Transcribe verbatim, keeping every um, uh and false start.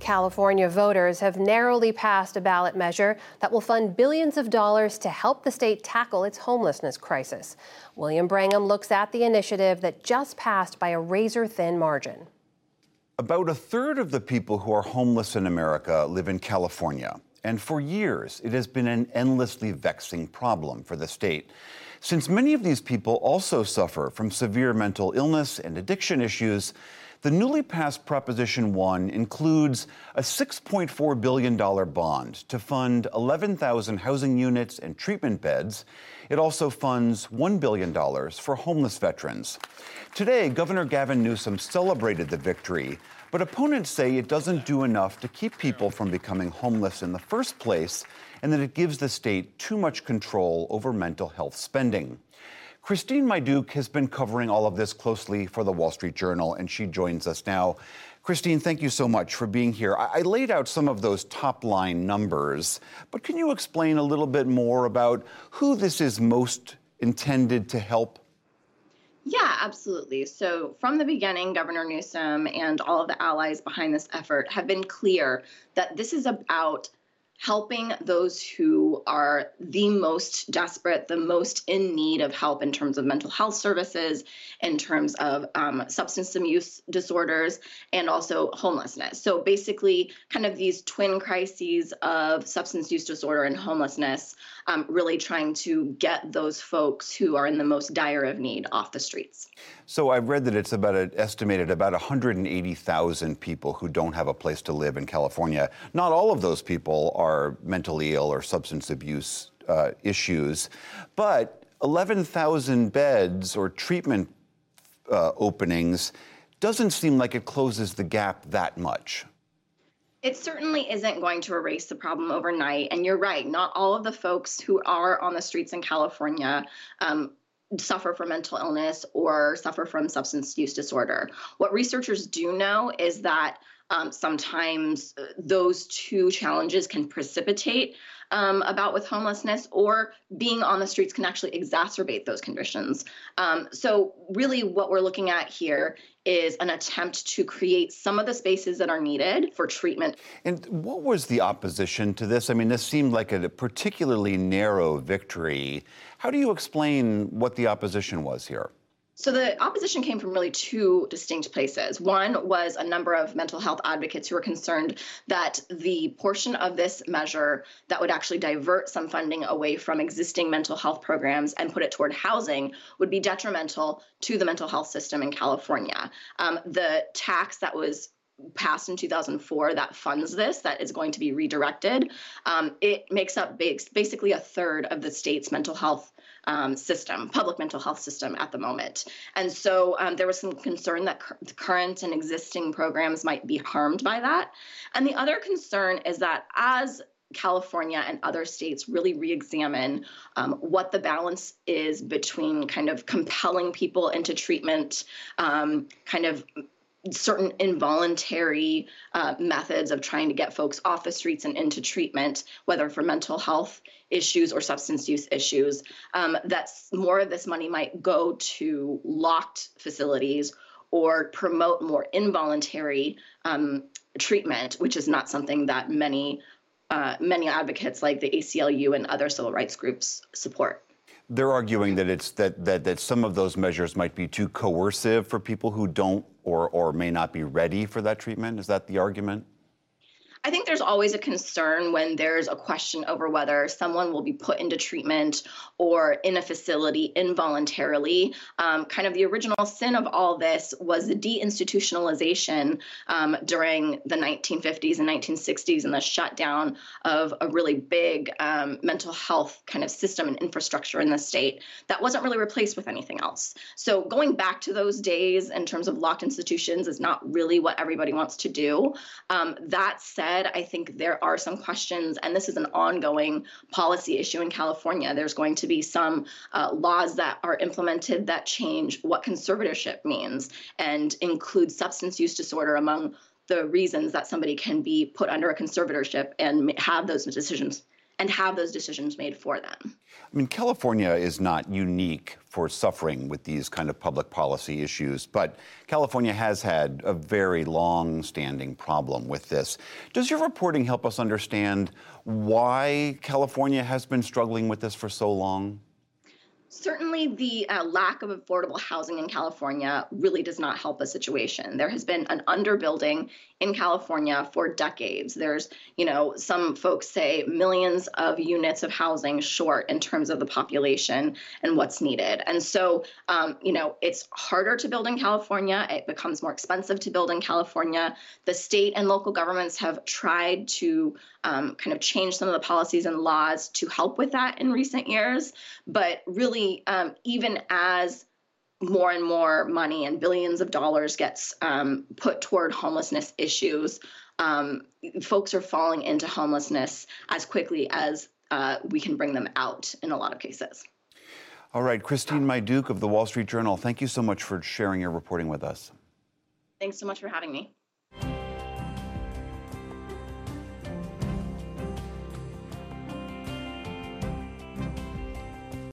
California voters have narrowly passed a ballot measure that will fund billions of dollars to help the state tackle its homelessness crisis. William Brangham looks at the initiative that just passed by a razor-thin margin. About a third of the people who are homeless in America live in California. And for years, it has been an endlessly vexing problem for the state. Since many of these people also suffer from severe mental illness and addiction issues, the newly passed Proposition one includes a six point four billion dollars bond to fund eleven thousand housing units and treatment beds. It also funds one billion dollars for homeless veterans. Today, Governor Gavin Newsom celebrated the victory, but opponents say it doesn't do enough to keep people from becoming homeless in the first place, and that it gives the state too much control over mental health spending. Christine Myduk has been covering all of this closely for the Wall Street Journal, and she joins us now. Christine, thank you so much for being here. I, I laid out some of those top-line numbers, but can you explain a little bit more about who this is most intended to help? Yeah, absolutely. So from the beginning, Governor Newsom and all of the allies behind this effort have been clear that this is about helping those who are the most desperate, the most in need of help in terms of mental health services, in terms of um, substance abuse disorders, and also homelessness. So basically, kind of these twin crises of substance use disorder and homelessness, um, really trying to get those folks who are in the most dire of need off the streets. So I've read that it's about an estimated about one hundred eighty thousand people who don't have a place to live in California. Not all of those people are mentally ill or substance abuse uh, issues, but eleven thousand beds or treatment uh, openings doesn't seem like it closes the gap that much. It certainly isn't going to erase the problem overnight. And you're right, not all of the folks who are on the streets in California um, suffer from mental illness or suffer from substance use disorder. What researchers do know is that um, sometimes those two challenges can precipitate um, about with homelessness, or being on the streets can actually exacerbate those conditions. Um, so really what we're looking at here is an attempt to create some of the spaces that are needed for treatment. And what was the opposition to this? I mean, this seemed like a particularly narrow victory. How do you explain what the opposition was here? So the opposition came from really two distinct places. One was a number of mental health advocates who were concerned that the portion of this measure that would actually divert some funding away from existing mental health programs and put it toward housing would be detrimental to the mental health system in California. Um, the tax that was passed in two thousand four that funds this, that is going to be redirected, um, it makes up basically a third of the state's mental health Um, system, public mental health system at the moment. And so um, there was some concern that cur- current and existing programs might be harmed by that. And the other concern is that as California and other states really re-examine um, what the balance is between kind of compelling people into treatment, um, kind of certain involuntary uh, methods of trying to get folks off the streets and into treatment, whether for mental health issues or substance use issues, um, that more of this money might go to locked facilities or promote more involuntary um, treatment, which is not something that many, uh, many advocates like the A C L U and other civil rights groups support. They're arguing that it's that, that that some of those measures might be too coercive for people who don't or or may not be ready for that treatment. Is that the argument? I think there's always a concern when there's a question over whether someone will be put into treatment or in a facility involuntarily. Um, kind of the original sin of all this was the deinstitutionalization um, during the nineteen fifties and nineteen sixties and the shutdown of a really big um, mental health kind of system and infrastructure in the state that wasn't really replaced with anything else. So going back to those days in terms of locked institutions is not really what everybody wants to do. Um, that said, I think there are some questions, and this is an ongoing policy issue in California. There's going to be some uh, laws that are implemented that change what conservatorship means and include substance use disorder among the reasons that somebody can be put under a conservatorship and have those decisions and have those decisions made for them. I mean, California is not unique for suffering with these kind of public policy issues, but California has had a very long-standing problem with this. Does your reporting help us understand why California has been struggling with this for so long? Certainly, the uh, lack of affordable housing in California really does not help the situation. There has been an underbuilding in California for decades. There's, you know, some folks say millions of units of housing short in terms of the population and what's needed. And so, um, you know, it's harder to build in California. It becomes more expensive to build in California. The state and local governments have tried to um, kind of change some of the policies and laws to help with that in recent years. But really, um, even as more and more money and billions of dollars gets um, put toward homelessness issues, um, folks are falling into homelessness as quickly as uh, we can bring them out in a lot of cases. All right, Christine Maiduc of the Wall Street Journal, thank you so much for sharing your reporting with us. Thanks so much for having me.